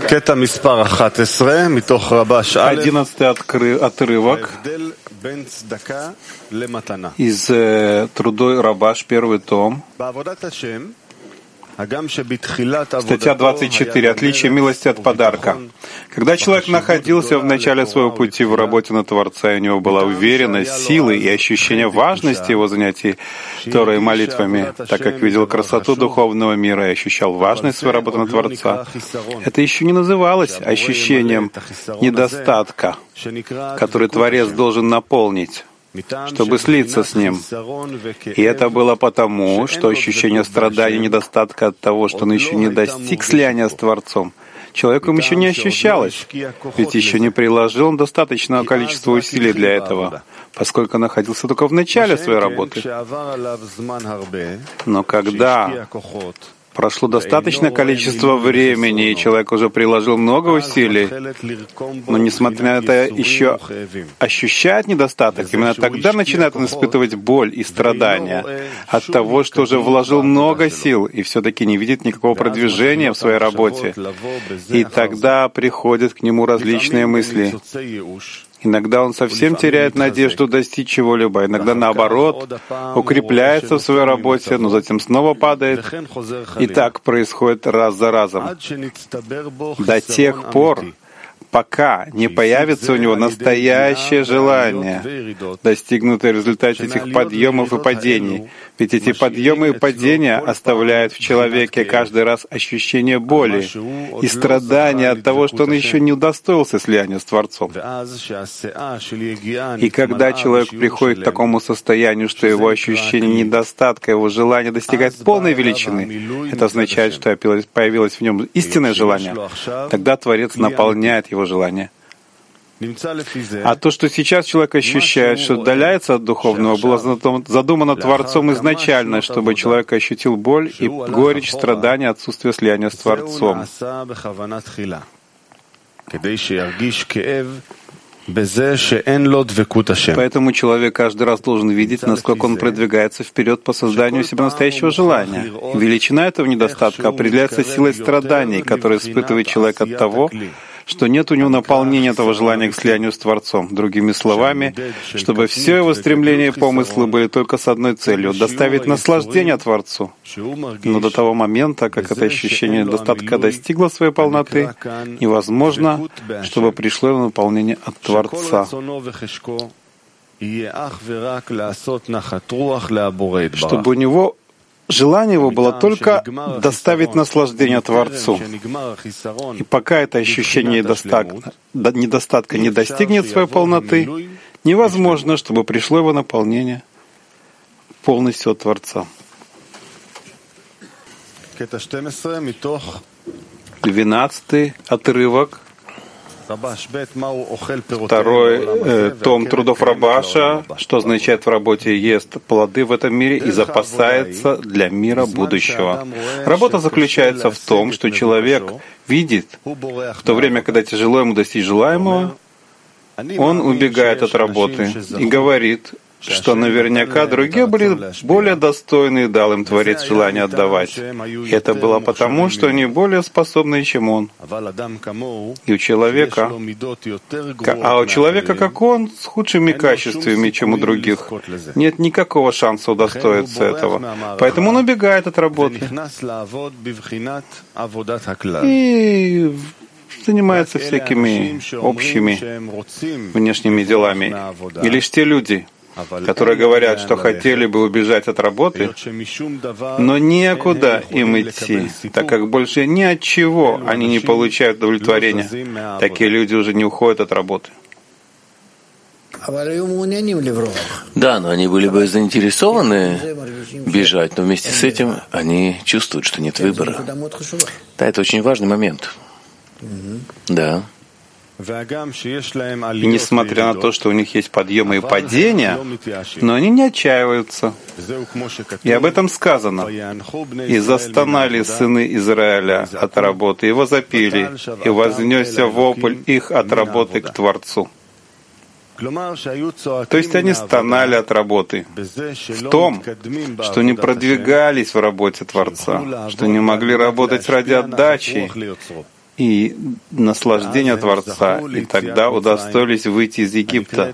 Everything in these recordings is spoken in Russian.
11-й отрывок из трудой Рабаш, первый том. Статья 24. Отличие милости от подарка. Когда человек находился в начале своего пути в работе на Творца, и у него была уверенность, силы и ощущение важности его занятий Торой и молитвами, так как видел красоту духовного мира и ощущал важность своей работы на Творца, это еще не называлось ощущением недостатка, который Творец должен наполнить, чтобы слиться с Ним. И это было потому, что ощущение страдания, недостатка от того, что он еще не достиг слияния с Творцом, человеком еще не ощущалось, ведь еще не приложил он достаточного количества усилий для этого, поскольку находился только в начале своей работы. Но когда прошло достаточное количество времени, и человек уже приложил много усилий, но, несмотря на это, еще ощущает недостаток, именно тогда начинает он испытывать боль и страдания от того, что уже вложил много сил и все-таки не видит никакого продвижения в своей работе. И тогда приходят к нему различные мысли. Иногда он совсем теряет надежду достичь чего-либо, иногда, наоборот, укрепляется в своей работе, но затем снова падает. И так происходит раз за разом. До тех пор, пока не появится у него настоящее желание, достигнутое в результате этих подъемов и падений. Ведь эти подъемы и падения оставляют в человеке каждый раз ощущение боли и страдания от того, что он еще не удостоился слияния с Творцом. И когда человек приходит к такому состоянию, что его ощущение недостатка, его желание достигает полной величины, это означает, что появилось в нем истинное желание, тогда Творец наполняет его желание. А то, что сейчас человек ощущает, что отдаляется от духовного, было задумано Творцом изначально, чтобы человек ощутил боль и горечь, страдания, отсутствие слияния с Творцом. Поэтому человек каждый раз должен видеть, насколько он продвигается вперед по созданию себе настоящего желания. И величина этого недостатка определяется силой страданий, которые испытывает человек от того, что нет у него наполнения этого желания к слиянию с Творцом. Другими словами, чтобы все его стремления и помыслы были только с одной целью — доставить наслаждение Творцу. Но до того момента, как это ощущение недостатка достигло своей полноты, невозможно, чтобы пришло его наполнение от Творца. Чтобы у него желание его было только доставить наслаждение Творцу. И пока это ощущение недостатка не достигнет своей полноты, невозможно, чтобы пришло его наполнение полностью от Творца. 12-й отрывок. Второй том трудов Рабаша, что означает в работе ест плоды в этом мире и запасается для мира будущего. Работа заключается в том, что человек видит, в то время, когда тяжело ему достичь желаемого, он убегает от работы и говорит, что наверняка другие были более достойны, дал им Творец желание отдавать. И это было потому, что они более способны, чем он. И у человека, как он, с худшими качествами, чем у других, нет никакого шанса удостоиться этого. Поэтому он убегает от работы и занимается всякими общими внешними делами. И лишь те люди, которые говорят, что хотели бы убежать от работы, но некуда им идти, так как больше ни от чего они не получают удовлетворения. Такие люди уже не уходят от работы. Да, но они были бы заинтересованы бежать, но вместе с этим они чувствуют, что нет выбора. Да, это очень важный момент. Да. И несмотря на то, что у них есть подъемы и падения, но они не отчаиваются. И об этом сказано. «И застонали сыны Израиля от работы, и возопили, и вознесся вопль их от работы к Творцу». То есть они стонали от работы в том, что не продвигались в работе Творца, что не могли работать ради отдачи, и наслаждения Творца, и тогда удостоились выйти из Египта,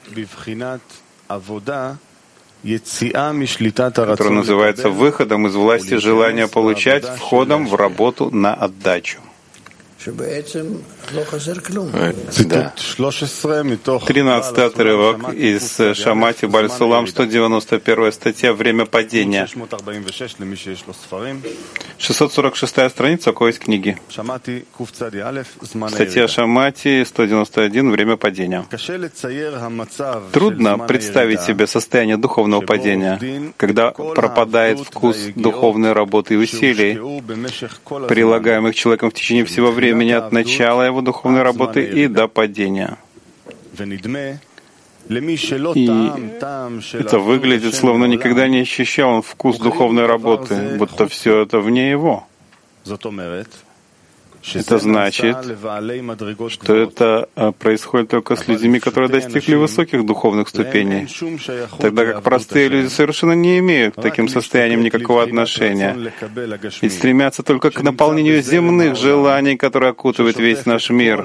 который называется выходом из власти желания получать, входом в работу на отдачу. Да. 13-й отрывок из Шамати Баль-Сулам, 191 статья «Время падения». 646 страница, у кого есть книги. Статья Шамати, 191, «Время падения». Трудно представить себе состояние духовного падения, когда пропадает вкус духовной работы и усилий, прилагаемых человеком в течение всего времени от начала его духовной работы и до падения. И это выглядит, словно никогда не ощущал он вкус духовной работы, будто все это вне его. Это значит, что это происходит только с людьми, которые достигли высоких духовных ступеней, тогда как простые люди совершенно не имеют к таким состояниям никакого отношения, ведь стремятся только к наполнению земных желаний, которые окутывают весь наш мир.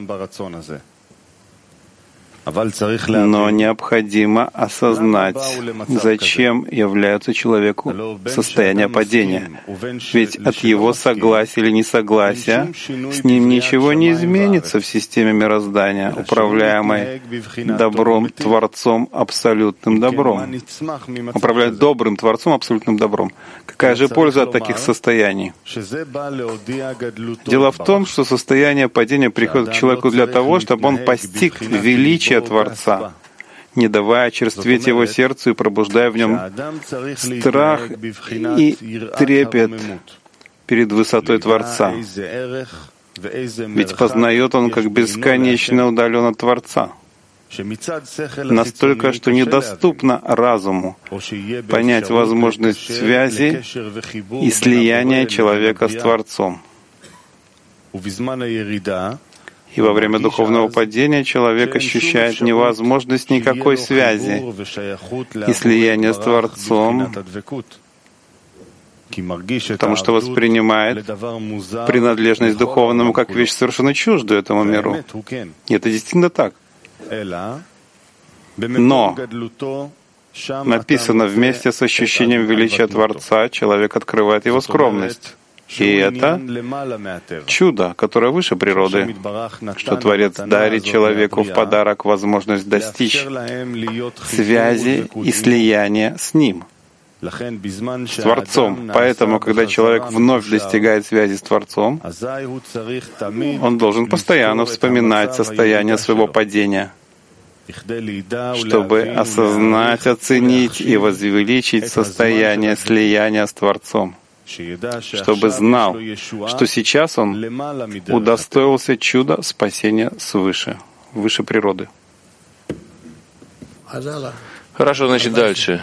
Но необходимо осознать, зачем является человеку состояние падения. Ведь от его согласия или несогласия с ним ничего не изменится в системе мироздания, управляемой добром, Творцом, абсолютным добром. Управлять добрым Творцом, абсолютным добром. Какая же польза от таких состояний? Дело в том, что состояние падения приходит к человеку для того, чтобы он постиг величие Творца, не давая очерстветь его сердцу и пробуждая в нем страх и трепет перед высотой Творца. Ведь познает он, как бесконечно удален от Творца, настолько, что недоступно разуму понять возможность связи и слияния человека с Творцом. И во время духовного падения человек ощущает невозможность никакой связи и слияния с Творцом, потому что воспринимает принадлежность духовному как вещь совершенно чуждую этому миру. И это действительно так. Но написано, вместе с ощущением величия Творца человек открывает его скромность. И это чудо, которое выше природы, что Творец дарит человеку в подарок возможность достичь связи и слияния с Ним, с Творцом. Поэтому, когда человек вновь достигает связи с Творцом, он должен постоянно вспоминать состояние своего падения, чтобы осознать, оценить и возвеличить состояние слияния с Творцом, чтобы знал, что сейчас он удостоился чуда спасения свыше, выше природы. Хорошо, значит, дальше.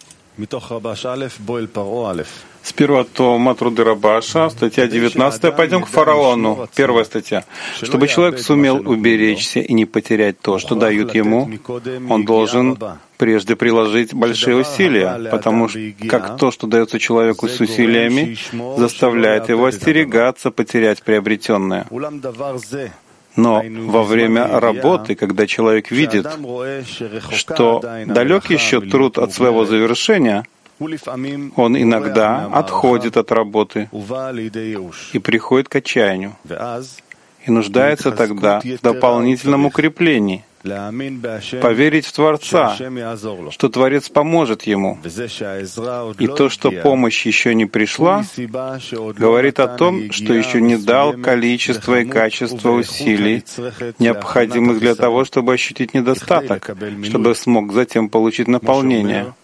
С первого тома Труды Рабаша, статья 19, пойдем к фараону. Первая статья. Чтобы человек сумел уберечься и не потерять то, что дают ему, он должен прежде приложить большие усилия, потому что как то, что дается человеку с усилиями, заставляет его остерегаться потерять приобретенное. Но во время работы, когда человек видит, что далек еще труд от своего завершения, он иногда отходит от работы и приходит к отчаянию, и нуждается тогда в дополнительном укреплении, поверить в Творца, что Творец поможет ему. И то, что помощь еще не пришла, говорит о том, что еще не дал количество и качество усилий, необходимых для того, чтобы ощутить недостаток, чтобы смог затем получить наполнение.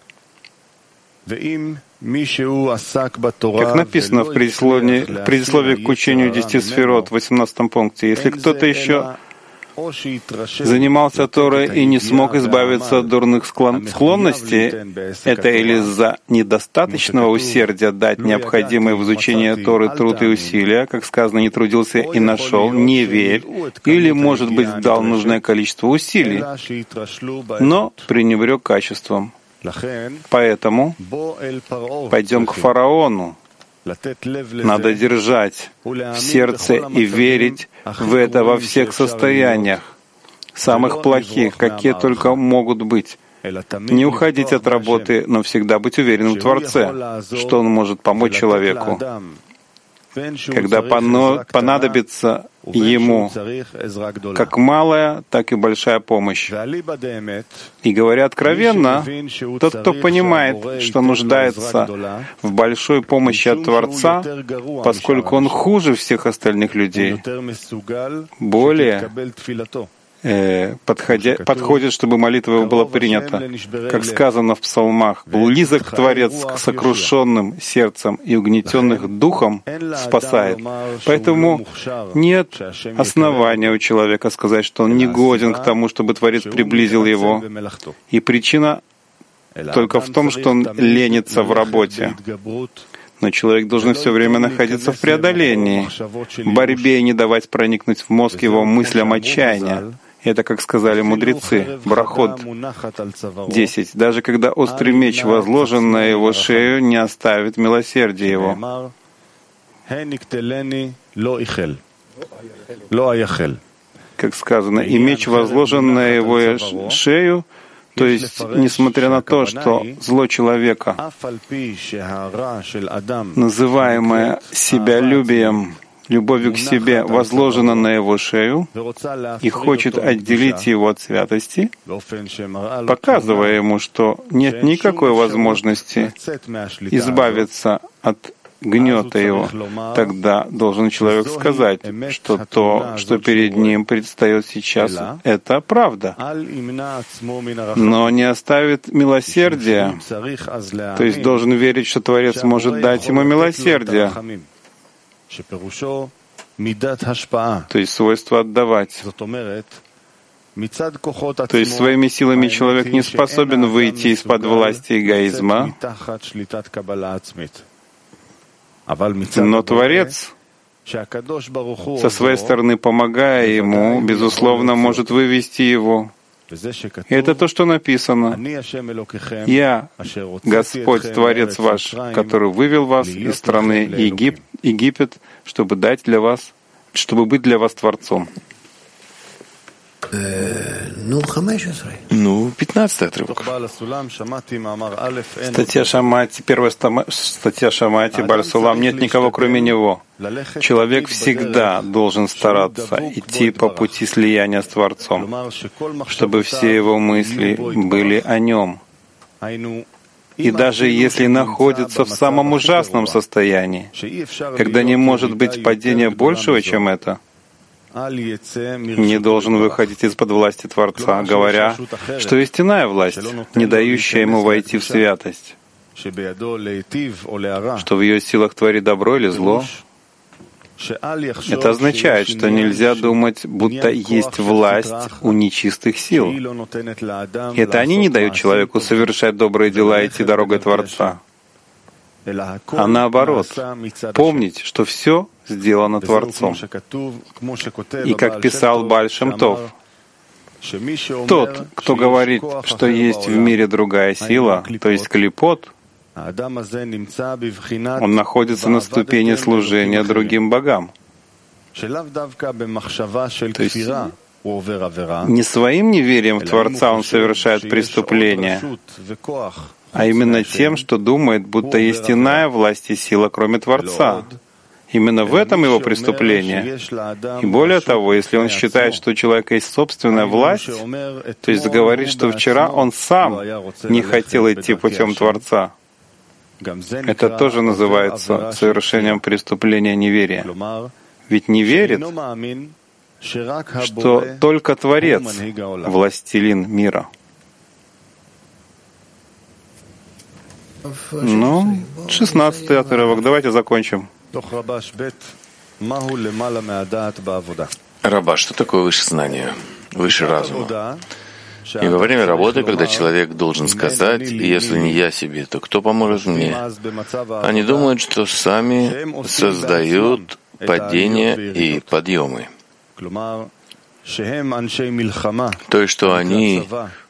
Как написано в предисловии к учению 10 сферот в 18 пункте, если кто-то еще занимался Торой и не смог избавиться от дурных склонностей, это или из-за недостаточного усердия дать необходимое в изучение Торы труд и усилия, как сказано, не трудился и нашел, не верь, или, может быть, дал нужное количество усилий, но пренебрег качеством. Поэтому пойдем к фараону, Надо держать в сердце и верить в это во всех состояниях, самых плохих, какие только могут быть. Не уходить от работы, но всегда быть уверенным в Творце, что Он может помочь человеку, когда понадобится ему как малая, так и большая помощь. И говоря откровенно, тот, кто понимает, что нуждается в большой помощи от Творца, поскольку он хуже всех остальных людей, более подходит, чтобы молитва его была принята. Как сказано в псалмах, «Близок Творец к сокрушенным сердцем и угнетенных духом спасает». Поэтому нет основания у человека сказать, что он не годен к тому, чтобы Творец приблизил его. И причина только в том, что он ленится в работе. Но человек должен все время находиться в преодолении, борьбе и не давать проникнуть в мозг его мыслям отчаяния. Это, как сказали мудрецы, Брахот 10. Даже когда острый меч возложен на его шею, не оставит милосердия его. Как сказано, и меч возложен на его шею, то есть, несмотря на то, что зло человека, называемое себялюбием, любовью к себе, возложена на его шею и хочет отделить его от святости, показывая ему, что нет никакой возможности избавиться от гнета его, тогда должен человек сказать, что то, что перед ним предстает сейчас, это правда, но не оставит милосердия, то есть должен верить, что Творец может дать ему милосердие, то есть свойство отдавать. То есть своими силами человек не способен выйти из-под власти эгоизма, но Творец, со своей стороны помогая ему, безусловно, может вывести его. И это то, что написано. «Я, Господь, Творец ваш, который вывел вас из страны Египет, чтобы быть для вас Творцом». 15-й отрывок. Статья Шамати, первая статья Шамати, Бааль Сулам, нет никого, кроме него. Человек всегда должен стараться идти по пути слияния с Творцом, чтобы все его мысли были о нем. И даже если находится в самом ужасном состоянии, когда не может быть падения большего, чем это, не должен выходить из-под власти Творца, говоря, что есть иная власть, не дающая ему войти в святость, что в ее силах творит добро или зло. Это означает, что нельзя думать, будто есть власть у нечистых сил. И это они не дают человеку совершать добрые дела и идти дорогой Творца. А наоборот, помнить, что все сделано Творцом. И как писал Бааль Шем Тов, тот, кто говорит, что есть в мире другая сила, то есть клипот, он находится на ступени служения другим богам. То есть не своим неверием в Творца он совершает преступление, а именно тем, что думает, будто есть иная власть и сила, кроме Творца. Именно в этом его преступление. И более того, если он считает, что у человека есть собственная власть, то есть говорит, что вчера он сам не хотел идти путем Творца, это тоже называется совершением преступления неверия. Ведь не верит, что только Творец — властелин мира. 16-й отрывок. Давайте закончим. Раба, что такое выше знания, выше разума? И во время работы, когда человек должен сказать, если не я себе, то кто поможет мне? Они думают, что сами создают падения и подъемы. То есть, что они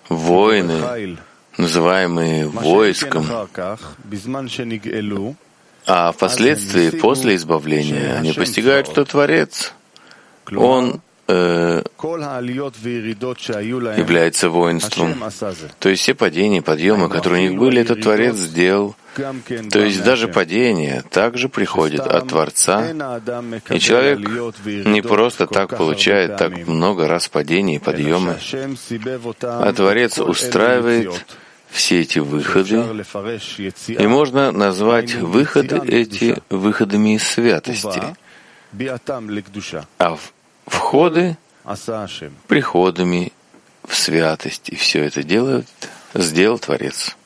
воины, называемые войском, А впоследствии, после избавления, они постигают, что Творец, Он является воинством. То есть все падения и подъемы, которые у них были, этот Творец сделал. То есть даже падение также приходит от Творца, и человек не просто так получает так много раз падений и подъемы, а Творец устраивает все эти выходы, и можно назвать выходы эти выходами из святости, а входы приходами в святость. И все это сделал Творец.